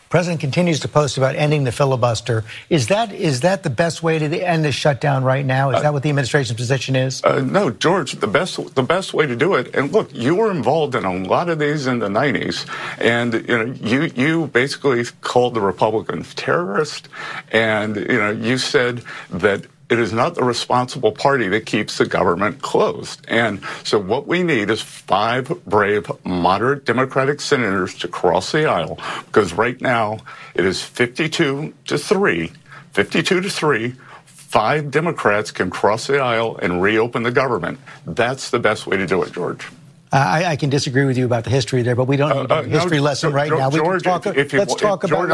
President continues to post about ending the filibuster. Is that the best way to end the shutdown right now? Is that what the administration's position is? No, George, the best way to do it. And look, you were involved in a lot of these in the 90s, and you basically called the Republicans terrorists, and you said that it is not the responsible party that keeps the government closed. And so what we need is 5 brave, moderate Democratic senators to cross the aisle, because right now it is 52 to 3. 5 Democrats can cross the aisle and reopen the government. That's the best way to do it, George. I can disagree with you about the history there, but we don't need a history lesson right now. George, let's talk about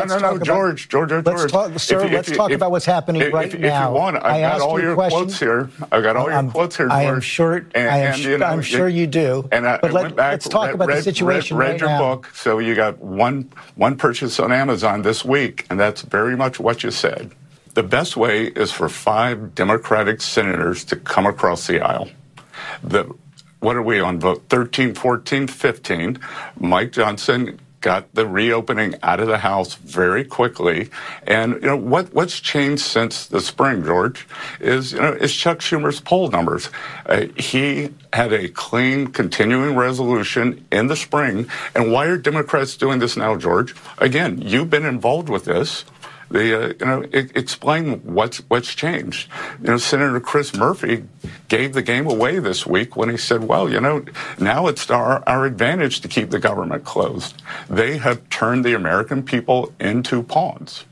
what's happening right now. If you want, I've got all your quotes here. George. I'm sure you do. But let's talk about the situation right now. Read your book, so you got one purchase on Amazon this week, and that's very much what you said. The best way is for 5 Democratic senators to come across the aisle. What are we on vote 13, 14, 15? Mike Johnson got the reopening out of the House very quickly. And, what's changed since the spring, George, is Chuck Schumer's poll numbers. He had a clean continuing resolution in the spring. And why are Democrats doing this now, George? Again, you've been involved with this. Explain what's changed. Senator Chris Murphy gave the game away this week when he said, well, now it's our advantage to keep the government closed. They have turned the American people into pawns.